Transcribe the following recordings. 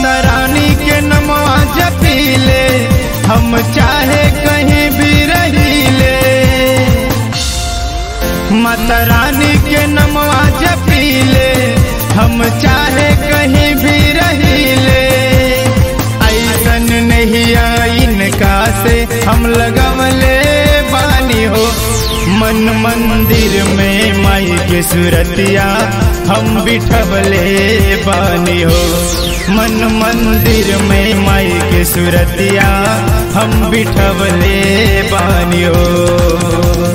माता रानी के नमवा जपीले, हम चाहे कहीं भी रहीले। माता रानी के नमवा जपीले, हम चाहे कहीं भी रहीले। ऐसन नहीं इनका से हम लगवले बानी हो, मन मंदिर में माई के सूरतिया हम बिठवले बानी हो। मन मंदिर में माई के सूरतिया हम बिठवले बानी हो।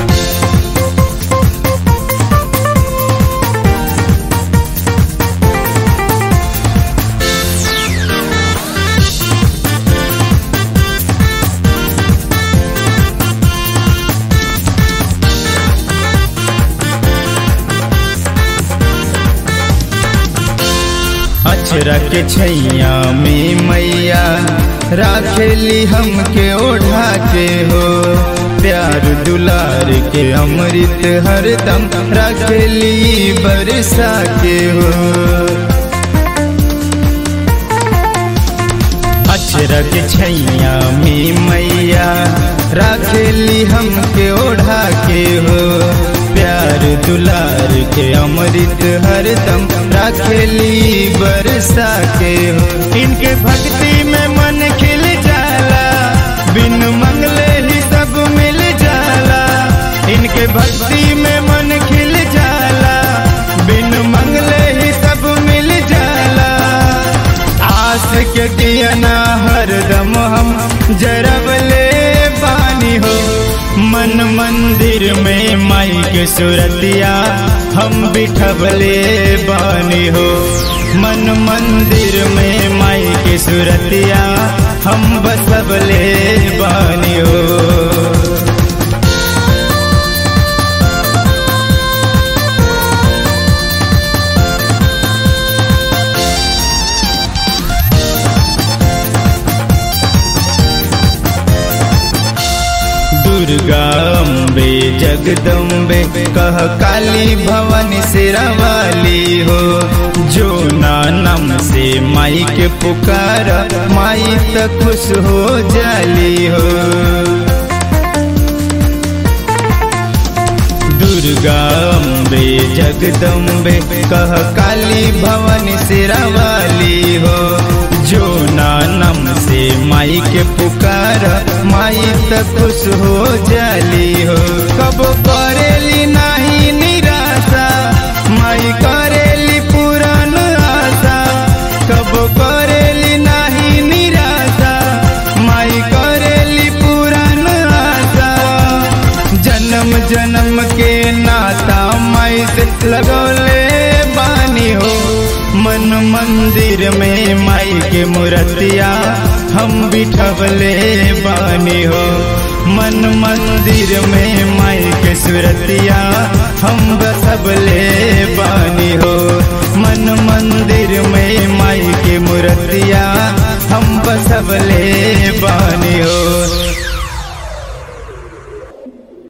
अचरा के छैया में मैया राखेली हमके ओढ़ा के हो, प्यार दुलार के अमृत हरदम राखेली बरसा के हो। अचरा के छैया में मैया राखेली हमके ओढ़ा के हो, प्यार दुलार के अमृत हरदम राखेली बरसा के हो। इनके भक्ति में मन खिल जाला, बिन मंगले ही सब मिल जाला। इनके भक्ति में मन खिल जाला, बिन मंगले ही सब मिल जाला। आस के दियना हरदम हम जरबले बानी हो, मन मंदिर में माई के सूरतिया हम बिठवले बानी हो। मन मंदिर में माई के सूरतिया हम बसवले बानी हो। दुर्गा अम्बे जगदम्बे कह काली भवन सिरवाली हो, जो नाम से माई के पुकार माई तक खुश हो जाली हो। दुर्गा अम्बे जगदम्बे कह काली भवन सिरवाली हो, जो नाम से माई के पुकार माई तक खुश हो जाली हो। कब करेली नहीं निराशा, माई करेली पुरान आशा। कब करेली नहीं निराशा, माई करेली पुरान आशा। जन्म जन्म के नाता माई से लगौले बानी हो, मन मंदिर में माई के मूर्तिया हम बिठवले बानी हो। मन मंदिर में माई के सूरत